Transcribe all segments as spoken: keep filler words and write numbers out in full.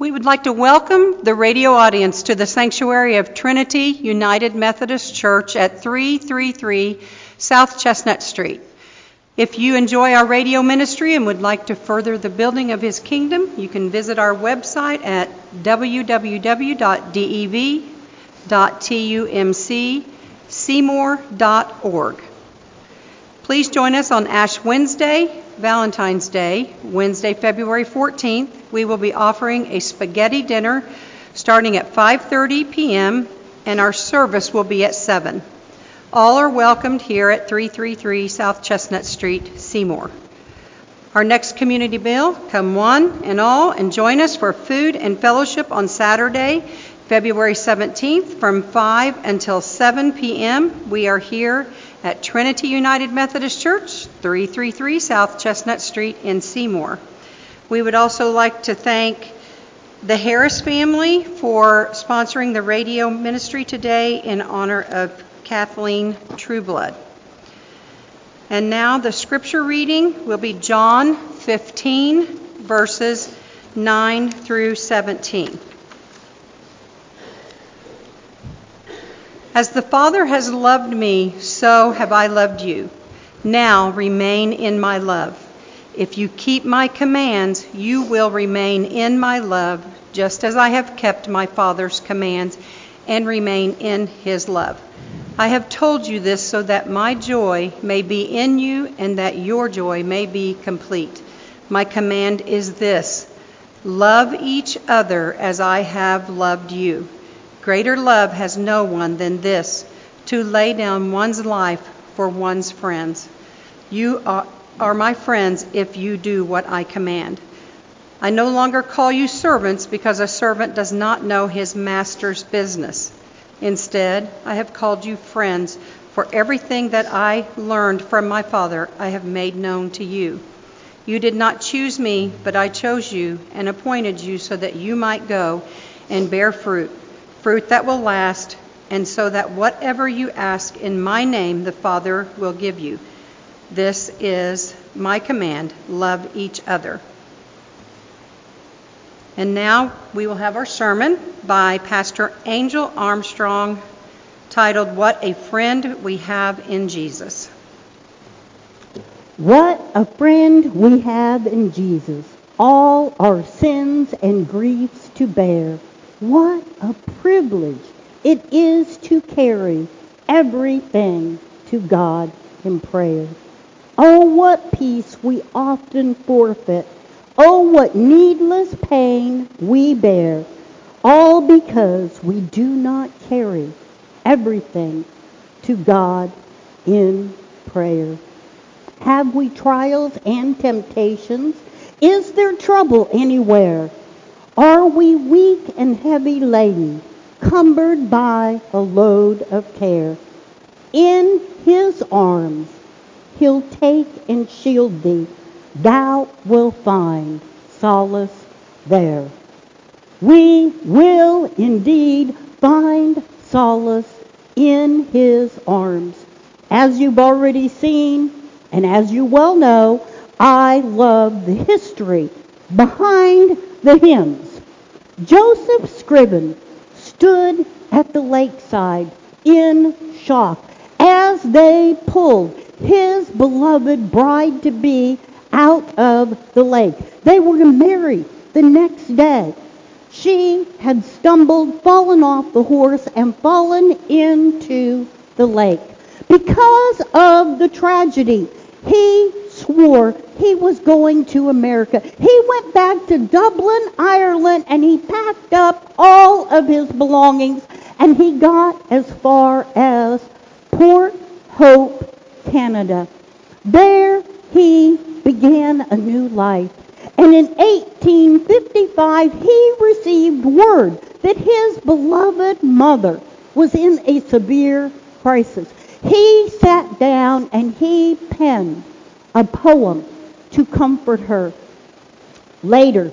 We would like to welcome the radio audience to the sanctuary of Trinity United Methodist Church at three thirty-three South Chestnut Street. If you enjoy our radio ministry and would like to further the building of His kingdom, you can visit our website at w w w dot dev dot tumc seymour dot org. Please join us on Ash Wednesday, Valentine's Day, Wednesday, February fourteenth. We will be offering a spaghetti dinner starting at five thirty p.m. and our service will be at seven. All are welcomed here at three thirty-three South Chestnut Street, Seymour. Our next community meal, come one and all and join us for food and fellowship on Saturday, February seventeenth from five until seven p.m. We are here at Trinity United Methodist Church, three thirty-three South Chestnut Street in Seymour. We would also like to thank the Harris family for sponsoring the radio ministry today in honor of Kathleen Trueblood. And now the scripture reading will be John fifteen, verses nine through seventeen. As the Father has loved me, so have I loved you. Now remain in my love. If you keep my commands, you will remain in my love, just as I have kept my Father's commands and remain in his love. I have told you this so that my joy may be in you and that your joy may be complete. My command is this: love each other as I have loved you. Greater love has no one than this, to lay down one's life for one's friends. You are, are my friends if you do what I command. I no longer call you servants because a servant does not know his master's business. Instead, I have called you friends, for everything that I learned from my Father I have made known to you. You did not choose me, but I chose you and appointed you so that you might go and bear fruit, fruit that will last, and so that whatever you ask in my name the Father will give you. This is my command: love each other. And now we will have our sermon by Pastor Angel Armstrong, titled, What a Friend We Have in Jesus. What a friend we have in Jesus, all our sins and griefs to bear. What a privilege it is to carry everything to God in prayer. Oh, what peace we often forfeit. Oh, what needless pain we bear, all because we do not carry everything to God in prayer. Have we trials and temptations? Is there trouble anywhere? Are we weak and heavy laden, cumbered by a load of care? In his arms he'll take and shield thee. Thou wilt find solace there. We will indeed find solace in his arms. As you've already seen, and as you well know, I love the history behind the hymns. Joseph Scriven stood at the lakeside in shock as they pulled his beloved bride-to-be out of the lake. They were to marry the next day. She had stumbled, fallen off the horse, and fallen into the lake. Because of the tragedy, he swore he was going to America. He went back to Dublin, Ireland, and he packed up all of his belongings, and he got as far as Port Hope, Canada. There he began a new life. And in eighteen fifty-five, he received word that his beloved mother was in a severe crisis. He sat down and he penned a poem to comfort her. Later,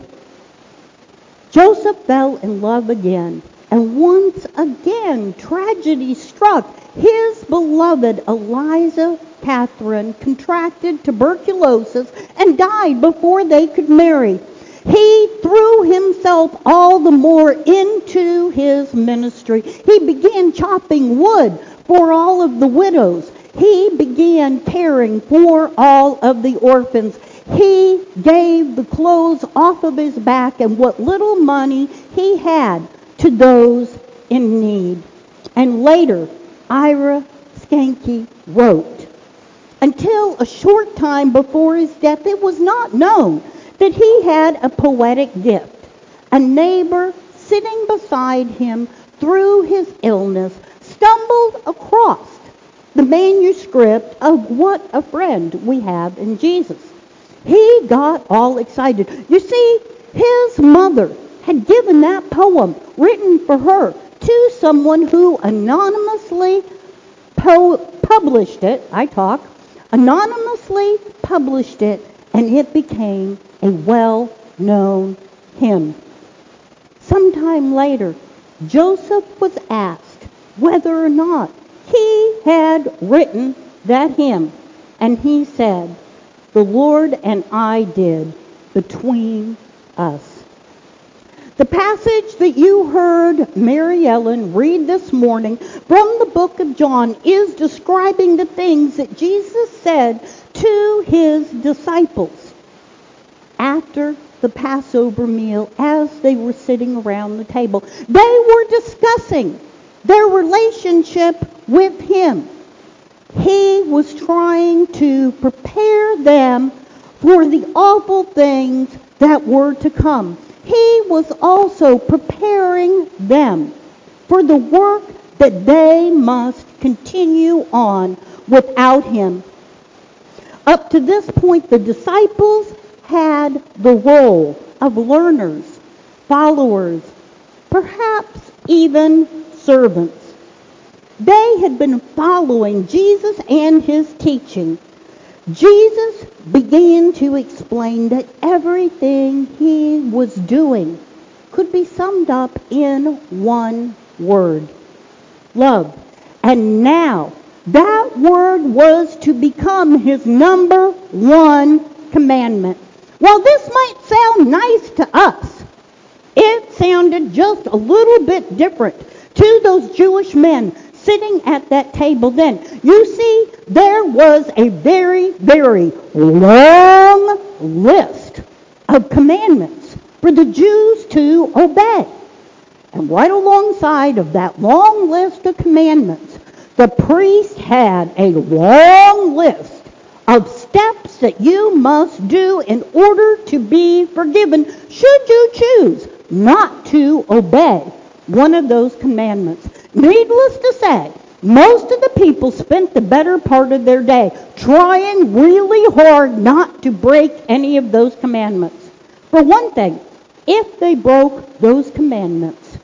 Joseph fell in love again, and once again tragedy struck. His beloved Eliza Catherine contracted tuberculosis and died before they could marry. He threw himself all the more into his ministry. He began chopping wood for all of the widows. He began caring for all of the orphans. He gave the clothes off of his back and what little money he had to those in need. And later, Ira Schenke wrote, until a short time before his death, it was not known that he had a poetic gift. A neighbor sitting beside him through his illness stumbled across the manuscript of What a Friend We Have in Jesus. He got all excited. You see, his mother had given that poem written for her to someone who anonymously po- published it. I talk. Anonymously published it, and it became a well-known hymn. Sometime later, Joseph was asked whether or not he had written that hymn, and he said, "The Lord and I did between us." The passage that you heard Mary Ellen read this morning from the book of John is describing the things that Jesus said to his disciples after the Passover meal as they were sitting around the table. They were discussing their relationship with him. He was trying to prepare them for the awful things that were to come. He was also preparing them for the work that they must continue on without him. Up to this point, the disciples had the role of learners, followers, perhaps even servants. They had been following Jesus and his teaching. Jesus began to explain that everything he was doing could be summed up in one word: love. And now that word was to become his number one commandment. While this might sound nice to us, it sounded just a little bit different to those Jewish men sitting at that table then. You see, there was a very, very long list of commandments for the Jews to obey. And right alongside of that long list of commandments, the priest had a long list of steps that you must do in order to be forgiven should you choose not to obey one of those commandments. Needless to say, most of the people spent the better part of their day trying really hard not to break any of those commandments. For one thing, if they broke those commandments,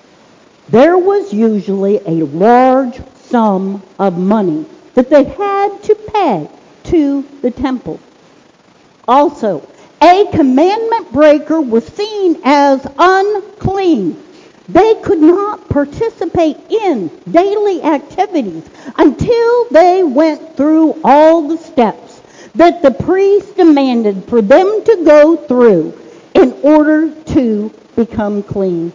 there was usually a large sum of money that they had to pay to the temple. Also, a commandment breaker was seen as unclean. They could not participate in daily activities until they went through all the steps that the priest demanded for them to go through in order to become clean.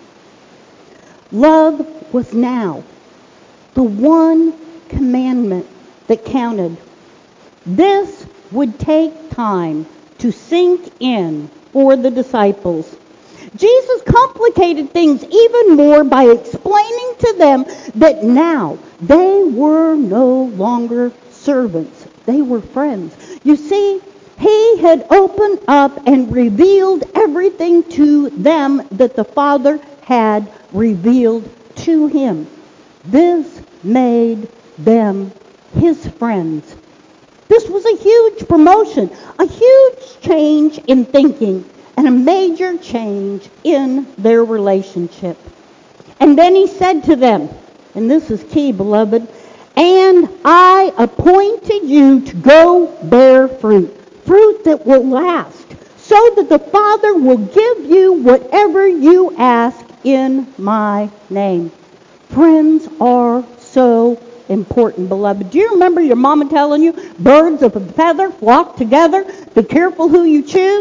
Love was now the one commandment that counted. This would take time to sink in for the disciples. Jesus complicated things even more by explaining to them that now they were no longer servants. They were friends. You see, he had opened up and revealed everything to them that the Father had revealed to him. This made them his friends. This was a huge promotion, a huge change in thinking, and a major change in their relationship. And then he said to them, and this is key, beloved, "And I appointed you to go bear fruit, fruit that will last, so that the Father will give you whatever you ask in my name." Friends are so important, beloved. Do you remember your mama telling you, birds of a feather flock together? Be careful who you choose.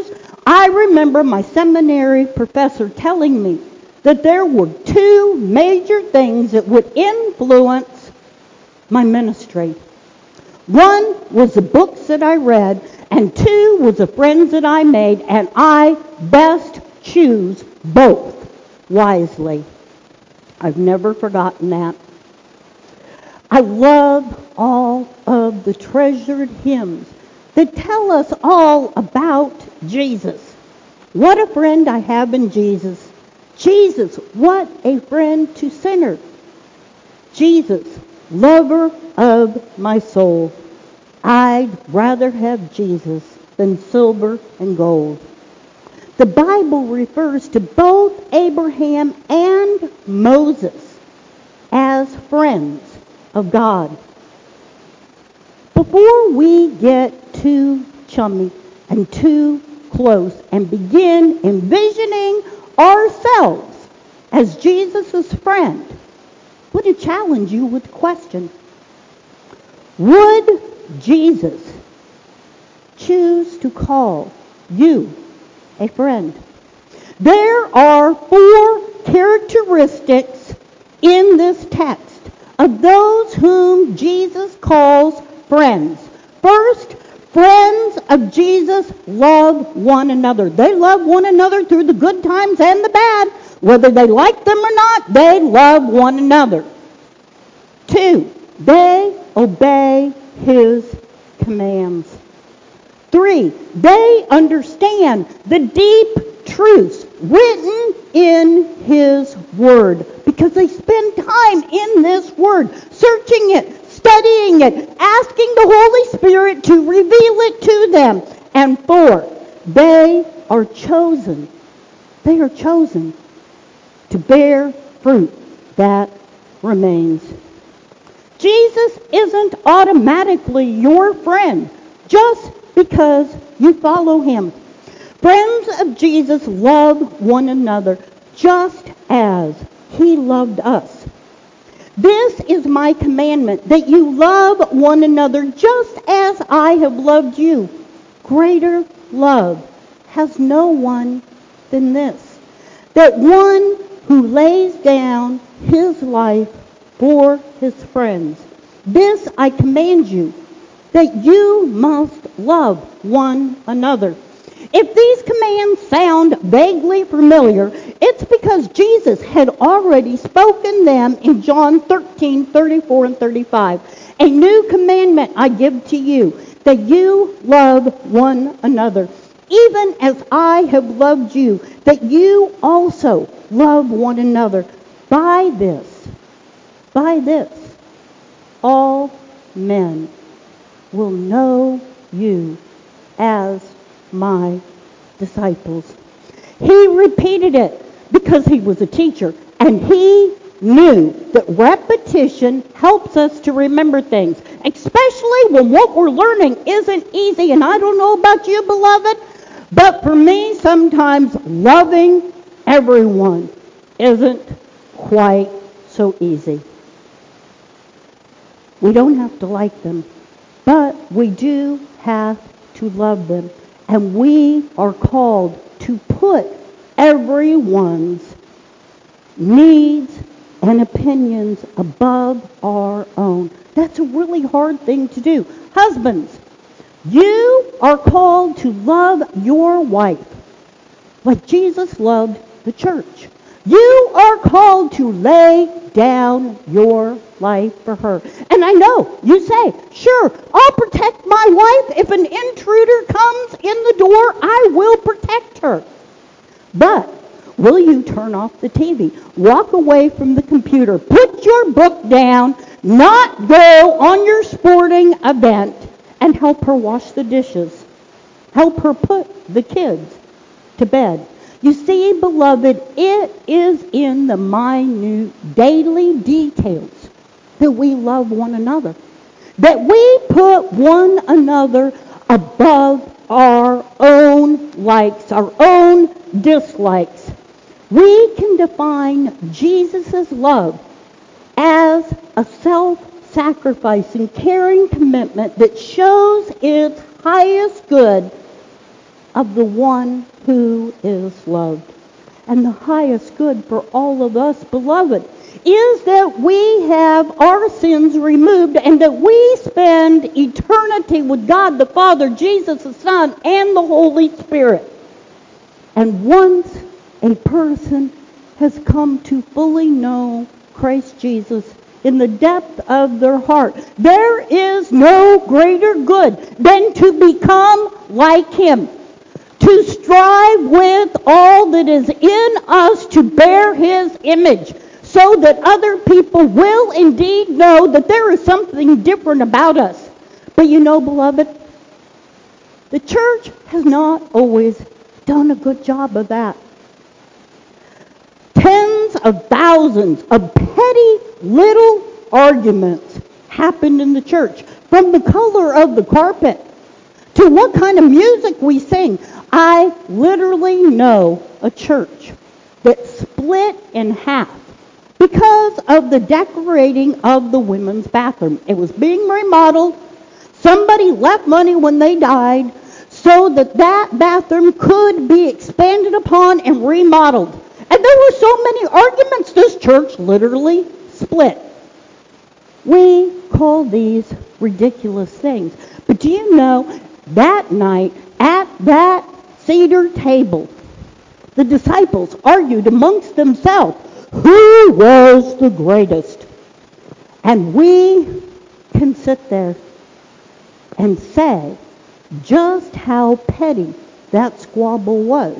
I remember my seminary professor telling me that there were two major things that would influence my ministry. One was the books that I read, and two was the friends that I made, and I best choose both wisely. I've never forgotten that. I love all of the treasured hymns that tell us all about Jesus. What a friend I have in Jesus. Jesus, what a friend to sinners. Jesus, lover of my soul. I'd rather have Jesus than silver and gold. The Bible refers to both Abraham and Moses as friends of God. Before we get too chummy and too close and begin envisioning ourselves as Jesus' friend, I want to challenge you with a question. Would Jesus choose to call you a friend? There are four characteristics in this text of those whom Jesus calls friends. First, friends of Jesus love one another. They love one another through the good times and the bad. Whether they like them or not, they love one another. Two, they obey his commands. Three, they understand the deep truths written in his word because they spend time in this word, searching it, studying it, asking the Holy Spirit to reveal it to them. And four, they are chosen. They are chosen to bear fruit that remains. Jesus isn't automatically your friend just because you follow him. Friends of Jesus love one another just as he loved us. This is my commandment, that you love one another just as I have loved you. Greater love has no one than this, that one who lays down his life for his friends. This I command you, that you must love one another. If these commands sound vaguely familiar, it's because Jesus had already spoken them in John thirteen, thirty-four and thirty-five. A new commandment I give to you, that you love one another, even as I have loved you, that you also love one another. By this, by this, all men will know you as my disciples. He repeated it because he was a teacher, and he knew that repetition helps us to remember things, especially when what we're learning isn't easy. And I don't know about you, beloved, but for me, sometimes loving everyone isn't quite so easy. We don't have to like them, but we do have to love them. And we are called to put everyone's needs and opinions above our own. That's a really hard thing to do. Husbands, you are called to love your wife like Jesus loved the church. You are called to lay down your life for her. And I know you say, sure, I'll protect my wife. If an intruder comes in the door, I will protect her. But will you turn off the T V, walk away from the computer, put your book down, not go on your sporting event, and help her wash the dishes? Help her put the kids to bed. You see, beloved, it is in the minute daily details that we love one another, that we put one another above our own likes, our own dislikes. We can define Jesus' love as a self-sacrificing, caring commitment that shows its highest good of the one who is loved. And the highest good for all of us, beloved, is that we have our sins removed and that we spend eternity with God the Father, Jesus the Son, and the Holy Spirit. And once a person has come to fully know Christ Jesus in the depth of their heart, there is no greater good than to become like Him, to strive with all that is in us to bear His image, so that other people will indeed know that there is something different about us. But you know, beloved, the church has not always done a good job of that. Tens of thousands of petty little arguments happened in the church, from the color of the carpet to what kind of music we sing. I literally know a church that split in half because of the decorating of the women's bathroom. It was being remodeled. Somebody left money when they died so that that bathroom could be expanded upon and remodeled. And there were so many arguments, this church literally split. We call these ridiculous things. But do you know, that night at that cedar table, the disciples argued amongst themselves who was the greatest. And we can sit there and say just how petty that squabble was.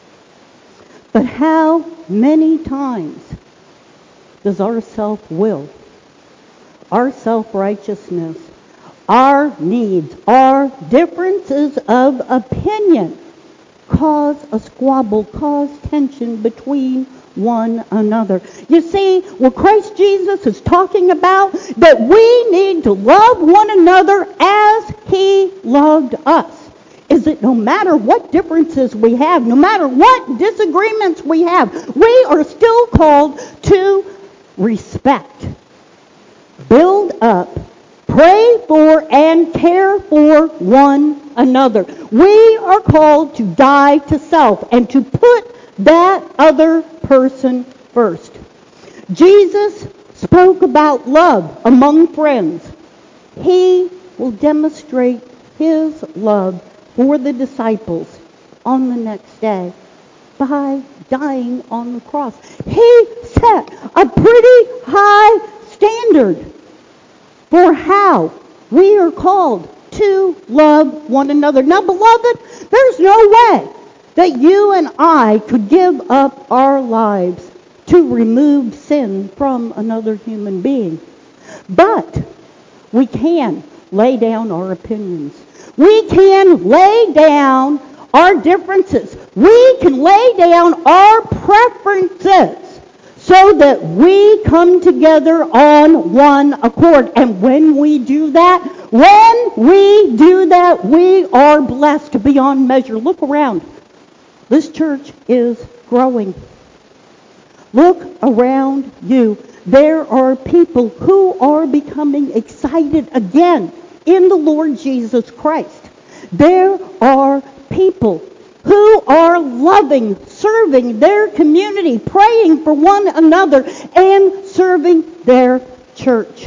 But how many times does our self-will, our self-righteousness, our needs, our differences of opinion cause a squabble, cause tension between one another? You see, what Christ Jesus is talking about, that we need to love one another as He loved us, is that no matter what differences we have, no matter what disagreements we have, we are still called to respect, build up, pray for, and care for one another. We are called to die to self and to put that other person first. Jesus spoke about love among friends. He will demonstrate His love for the disciples on the next day by dying on the cross. He set a pretty high standard for how we are called to love one another. Now, beloved, there's no way that you and I could give up our lives to remove sin from another human being. But we can lay down our opinions. We can lay down our differences. We can lay down our preferences so that we come together on one accord. And when we do that, when we do that, we are blessed beyond measure. Look around. This church is growing. Look around you. There are people who are becoming excited again in the Lord Jesus Christ. There are people who are loving, serving their community, praying for one another, and serving their church.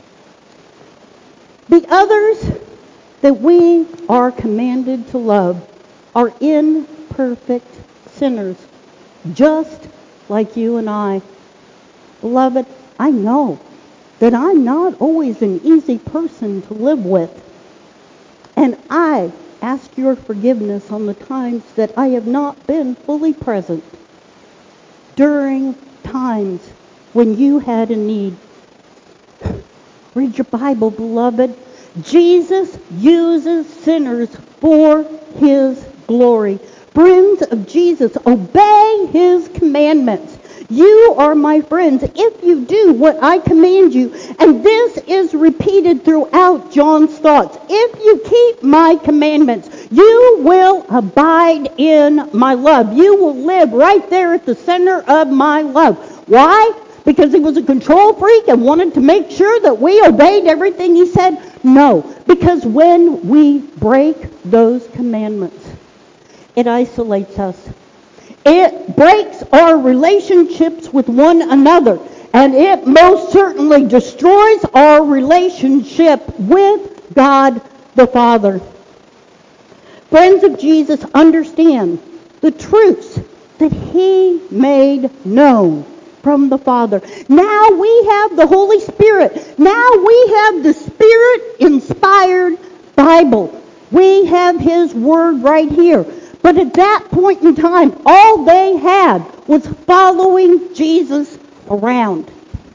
The others that we are commanded to love are imperfect sinners, just like you and I. Beloved, I know that I'm not always an easy person to live with. And I ask your forgiveness on the times that I have not been fully present during times when you had a need. Read your Bible, beloved. Jesus uses sinners for His glory. Friends of Jesus, obey His commandments. You are my friends if you do what I command you. And this is repeated throughout John's thoughts. If you keep my commandments, you will abide in my love. You will live right there at the center of my love. Why? Because He was a control freak and wanted to make sure that we obeyed everything He said? No. Because when we break those commandments, it isolates us. It breaks our relationships with one another. And it most certainly destroys our relationship with God the Father. Friends of Jesus, understand the truths that He made known from the Father. Now we have the Holy Spirit. Now we have the Spirit-inspired Bible. We have His Word right here. But at that point in time, all they had was following Jesus around.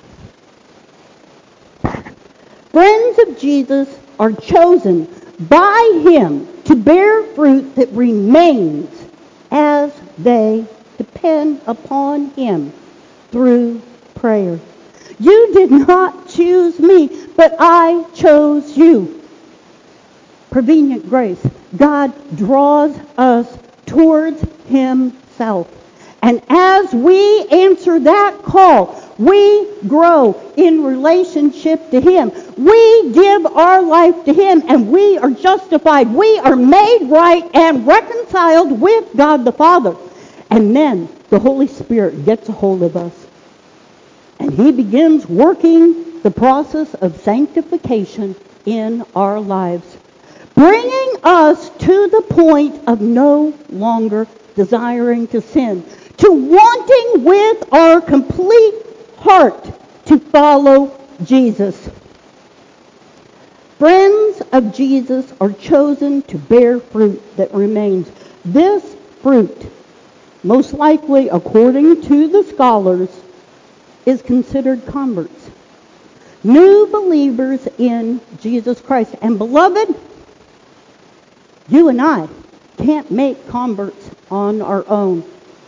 Friends of Jesus are chosen by Him to bear fruit that remains as they depend upon Him through prayer. You did not choose me, but I chose you. Prevenient grace. God draws us towards Himself. And as we answer that call, we grow in relationship to Him. We give our life to Him, and we are justified. We are made right and reconciled with God the Father. And then the Holy Spirit gets a hold of us. And He begins working the process of sanctification in our lives, bringing us to the point of no longer desiring to sin, to wanting with our complete heart to follow Jesus. Friends of Jesus are chosen to bear fruit that remains. This fruit, most likely according to the scholars, is considered converts. New believers in Jesus Christ. And beloved, you and I can't make converts on our own.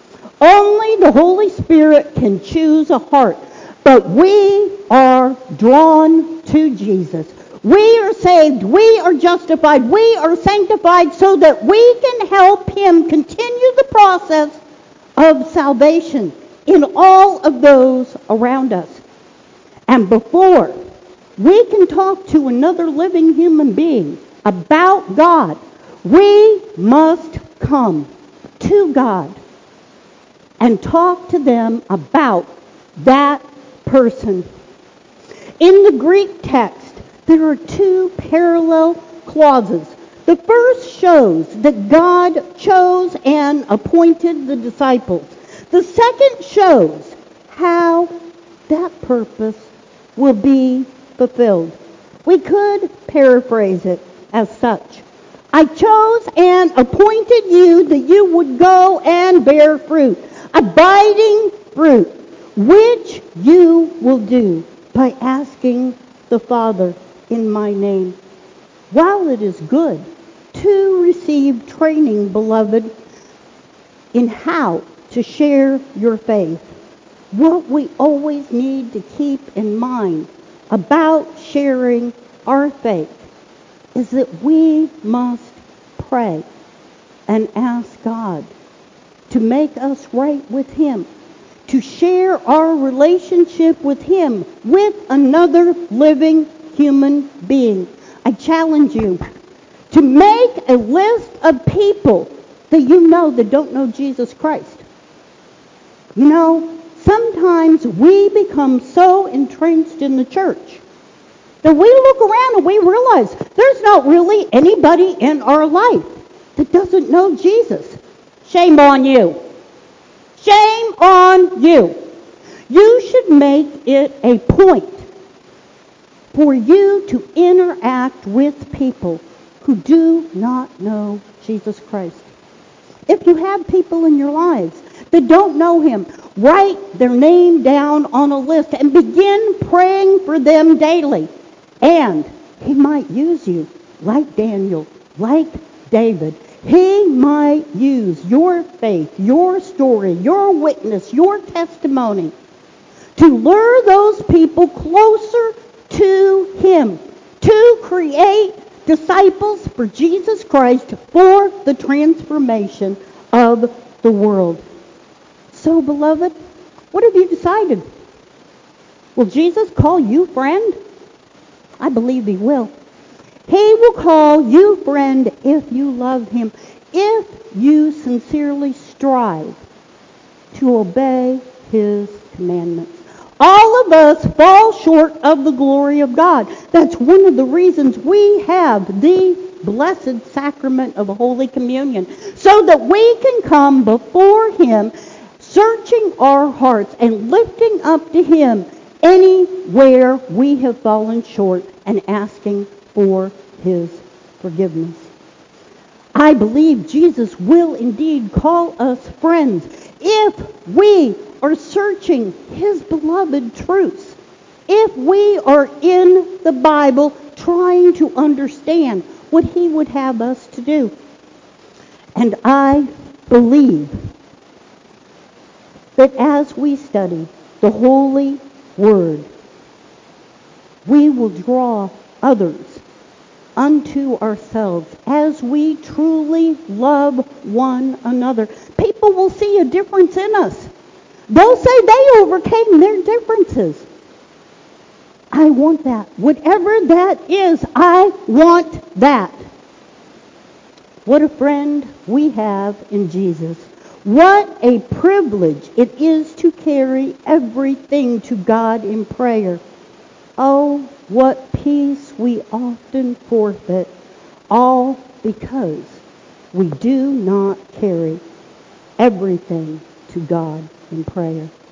Only the Holy Spirit can choose a heart. But we are drawn to Jesus. We are saved. We are justified. We are sanctified so that we can help Him continue the process of salvation in all of those around us. And before we can talk to another living human being about God, we must come to God and talk to them about that person. In the Greek text, there are two parallel clauses. The first shows that God chose and appointed the disciples. The second shows how that purpose will be fulfilled. We could paraphrase it as such. I chose and appointed you that you would go and bear fruit, abiding fruit, which you will do by asking the Father in my name. While it is good to receive training, beloved, in how to share your faith, what we always need to keep in mind about sharing our faith is that we must pray and ask God to make us right with Him, to share our relationship with Him with another living human being. I challenge you to make a list of people that you know that don't know Jesus Christ. You know, sometimes we become so entrenched in the church that we look around and we realize there's not really anybody in our life that doesn't know Jesus. Shame on you. Shame on you. You should make it a point for you to interact with people who do not know Jesus Christ. If you have people in your lives that don't know Him, write their name down on a list and begin praying for them daily. And He might use you like Daniel, like David. He might use your faith, your story, your witness, your testimony to lure those people closer to Him, to create disciples for Jesus Christ for the transformation of the world. So, beloved, what have you decided? Will Jesus call you friend? I believe He will. He will call you friend if you love Him, if you sincerely strive to obey his commandments. All of us fall short of the glory of God. That's one of the reasons we have the blessed sacrament of Holy Communion, so that we can come before him, searching our hearts and lifting up to him anywhere we have fallen short and asking for his forgiveness. I believe Jesus will indeed call us friends if we are searching his beloved truths, if we are in the Bible trying to understand what he would have us to do. And I believe that as we study the Holy Word, we will draw others unto ourselves as we truly love one another. People will see a difference in us. They'll say they overcame their differences. I want that. Whatever that is, I want that. What a friend we have in Jesus. What a privilege it is to carry everything to God in prayer. Oh, what peace we often forfeit, all because we do not carry everything to God in prayer.